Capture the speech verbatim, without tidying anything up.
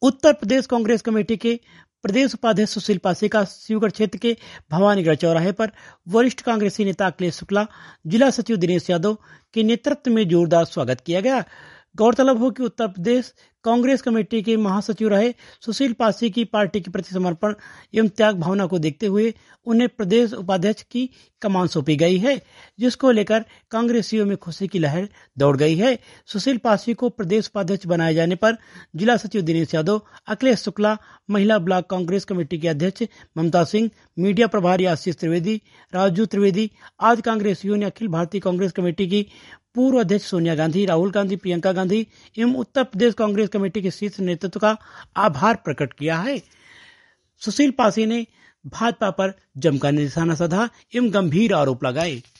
Uttar Pradesh Congress committee के प्रदेश उपाध्यक्ष सुशील पासी का शिवगढ़ क्षेत्र के भवानीगढ़ चौराहे पर वरिष्ठ कांग्रेसी नेता अखिलेश शुक्ला, जिला सचिव दिनेश यादव के नेतृत्व में जोरदार स्वागत किया गया। गौरतलब हो कि उत्तर प्रदेश कांग्रेस कमेटी के महासचिव रहे सुशील पासी की पार्टी के प्रति समर्पण एवं त्याग भावना को देखते हुए उन्हें प्रदेश उपाध्यक्ष की कमान सौंपी गई है, जिसको लेकर कांग्रेसियों में खुशी की लहर दौड़ गई है। सुशील पासी को प्रदेश उपाध्यक्ष बनाए जाने पर जिला सचिव दिनेश यादव, अखिलेश शुक्ला, महिला ब्लॉक कांग्रेस कमेटी के अध्यक्ष ममता सिंह, मीडिया प्रभारी आशीष त्रिवेदी, राजू त्रिवेदी आदि कांग्रेसियों ने अखिल भारतीय कांग्रेस कमेटी की पूर्व अध्यक्ष सोनिया गांधी, राहुल गांधी, प्रियंका गांधी एवं उत्तर प्रदेश कांग्रेस कमेटी के शीर्ष नेतृत्व का आभार प्रकट किया है। सुशील पासी ने भाजपा पर जमकर निशाना साधा एवं गंभीर आरोप लगाए।